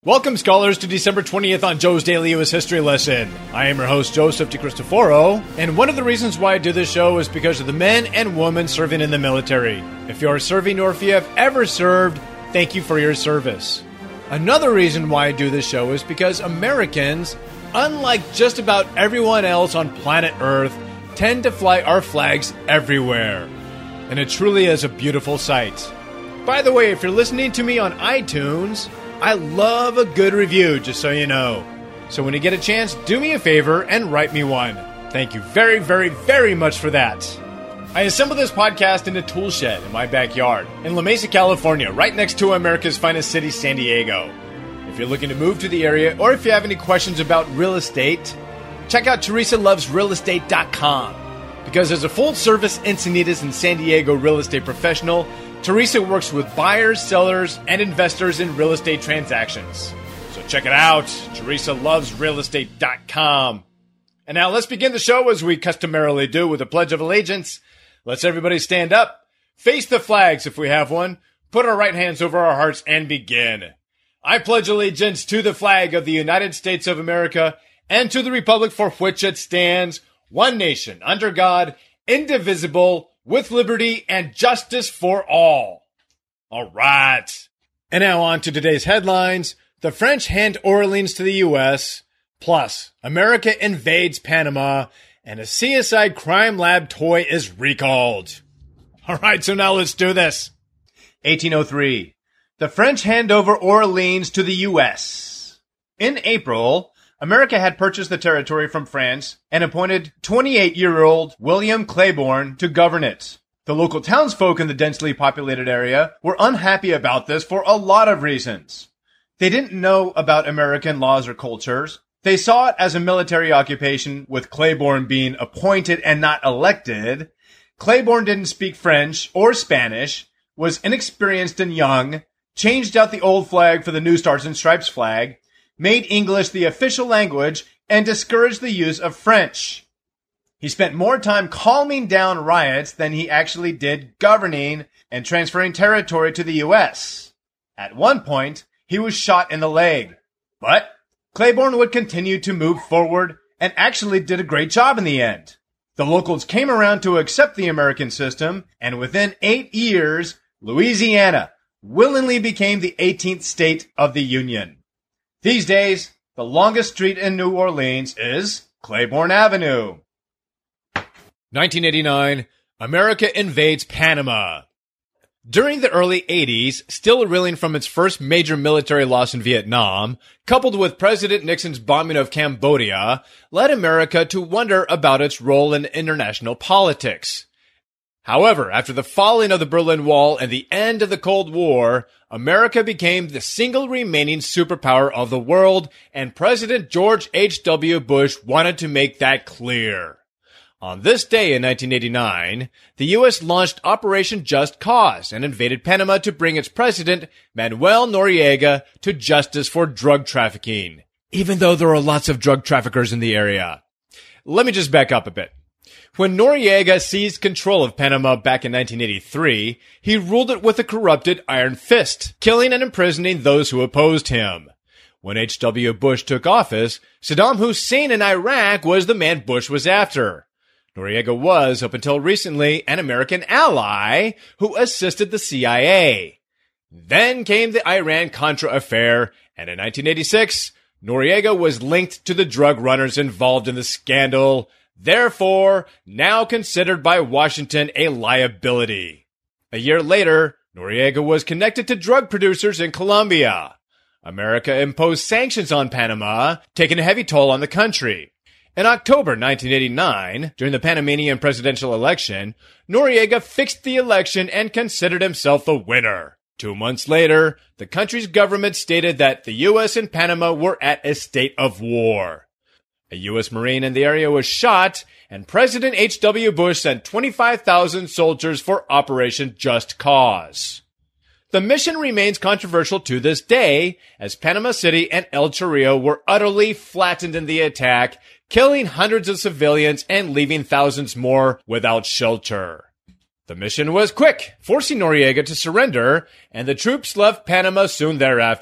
Welcome, scholars, to December 20th on Joe's Daily U.S. History Lesson. I am your host, Joseph DeCristoforo, and one of the reasons why I do this show is because of the men and women serving in the military. If you are serving or if you have ever served, thank you for your service. Another reason why I do this show is because Americans, unlike just about everyone else on planet Earth, tend to fly our flags everywhere. And it truly is a beautiful sight. By the way, if you're listening to me on iTunes, I love a good review, just so you know. So when you get a chance, do me a favor and write me one. Thank you very, very, very much for that. I assembled this podcast in a tool shed in my backyard in La Mesa, California, right next to America's finest city, San Diego. If you're looking to move to the area, or if you have any questions about real estate, check out TeresaLovesRealEstate.com. Because as a full-service Encinitas and San Diego real estate professional, Teresa works with buyers, sellers, and investors in real estate transactions. So check it out, TeresaLovesRealEstate.com. And now let's begin the show as we customarily do with a Pledge of Allegiance. Let's everybody stand up, face the flags if we have one, put our right hands over our hearts, and begin. I pledge allegiance to the flag of the United States of America and to the republic for which it stands, one nation, under God, indivisible, with liberty and justice for all. All right. And now on to today's headlines. The French hand Orleans to the U.S., plus America invades Panama, and a CSI crime lab toy is recalled. All right, so now let's do this. 1803. The French hand over Orleans to the U.S. In April, America had purchased the territory from France and appointed 28-year-old William Claiborne to govern it. The local townsfolk in the densely populated area were unhappy about this for a lot of reasons. They didn't know about American laws or cultures. They saw it as a military occupation, with Claiborne being appointed and not elected. Claiborne didn't speak French or Spanish, was inexperienced and young, changed out the old flag for the new Stars and Stripes flag, made English the official language, and discouraged the use of French. He spent more time calming down riots than he actually did governing and transferring territory to the U.S. At one point, he was shot in the leg. But Claiborne would continue to move forward and actually did a great job in the end. The locals came around to accept the American system, and within 8 years, Louisiana willingly became the 18th state of the Union. These days, the longest street in New Orleans is Claiborne Avenue. 1989, America invades Panama. During the early 80s, still reeling from its first major military loss in Vietnam, coupled with President Nixon's bombing of Cambodia, led America to wonder about its role in international politics. However, after the falling of the Berlin Wall and the end of the Cold War, America became the single remaining superpower of the world, and President George H.W. Bush wanted to make that clear. On this day in 1989, the U.S. launched Operation Just Cause and invaded Panama to bring its president, Manuel Noriega, to justice for drug trafficking, even though there are lots of drug traffickers in the area. Let me just back up a bit. When Noriega seized control of Panama back in 1983, he ruled it with a corrupted iron fist, killing and imprisoning those who opposed him. When H.W. Bush took office, Saddam Hussein in Iraq was the man Bush was after. Noriega was, up until recently, an American ally who assisted the CIA. Then came the Iran-Contra affair, and in 1986, Noriega was linked to the drug runners involved in the scandal, therefore now considered by Washington a liability. A year later, Noriega was connected to drug producers in Colombia. America imposed sanctions on Panama, taking a heavy toll on the country. In October 1989, during the Panamanian presidential election, Noriega fixed the election and considered himself the winner. 2 months later, the country's government stated that the U.S. and Panama were at a state of war. A U.S. Marine in the area was shot, and President H.W. Bush sent 25,000 soldiers for Operation Just Cause. The mission remains controversial to this day, as Panama City and El Chorrillo were utterly flattened in the attack, killing hundreds of civilians and leaving thousands more without shelter. The mission was quick, forcing Noriega to surrender, and the troops left Panama soon thereafter.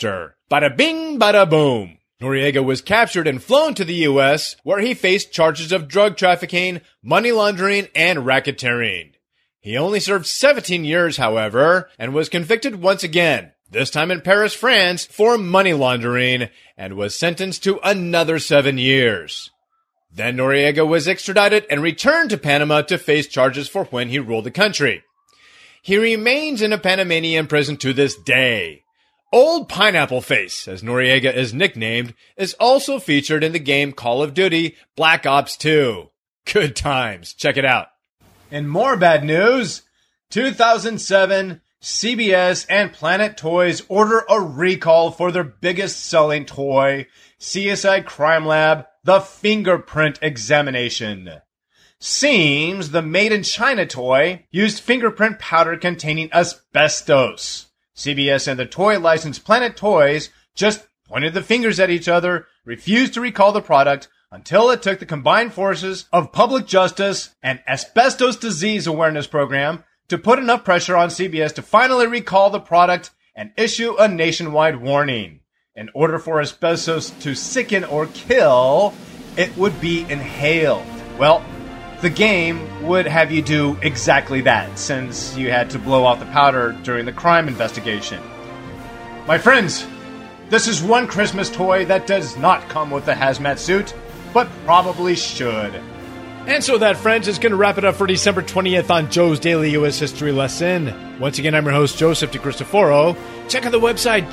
Bada bing, bada boom. Noriega was captured and flown to the U.S., where he faced charges of drug trafficking, money laundering, and racketeering. He only served 17 years, however, and was convicted once again, this time in Paris, France, for money laundering, and was sentenced to another 7 years. Then Noriega was extradited and returned to Panama to face charges for when he ruled the country. He remains in a Panamanian prison to this day. Old Pineapple Face, as Noriega is nicknamed, is also featured in the game Call of Duty Black Ops 2. Good times. Check it out. In more bad news, 2007, CBS and Planet Toys order a recall for their biggest selling toy, CSI Crime Lab, the Fingerprint Examination. Seems the Made in China toy used fingerprint powder containing asbestos. CBS and the toy licensed Planet Toys just pointed the fingers at each other, refused to recall the product, until it took the combined forces of public justice and asbestos disease awareness program to put enough pressure on CBS to finally recall the product and issue a nationwide warning. In order for asbestos to sicken or kill, it would be inhaled. Well, the game would have you do exactly that, since you had to blow off the powder during the crime investigation. My friends, this is one Christmas toy that does not come with a hazmat suit, but probably should. And so that, friends, is going to wrap it up for December 20th on Joe's Daily U.S. History Lesson. Once again, I'm your host, Joseph DeCristoforo. Check out the website,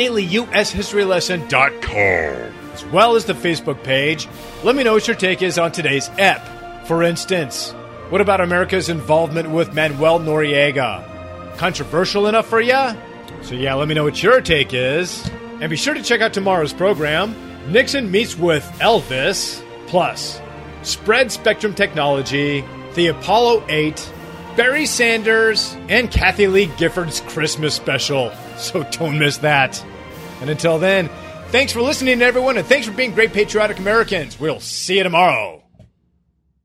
joesdailyushistorylesson.com, as well as the Facebook page. Let me know what your take is on today's ep. For instance, what about America's involvement with Manuel Noriega? Controversial enough for ya? So yeah, let me know what your take is. And be sure to check out tomorrow's program, Nixon Meets with Elvis, plus Spread Spectrum Technology, the Apollo 8, Barry Sanders, and Kathy Lee Gifford's Christmas special. So don't miss that. And until then, thanks for listening, everyone, and thanks for being great patriotic Americans. We'll see you tomorrow.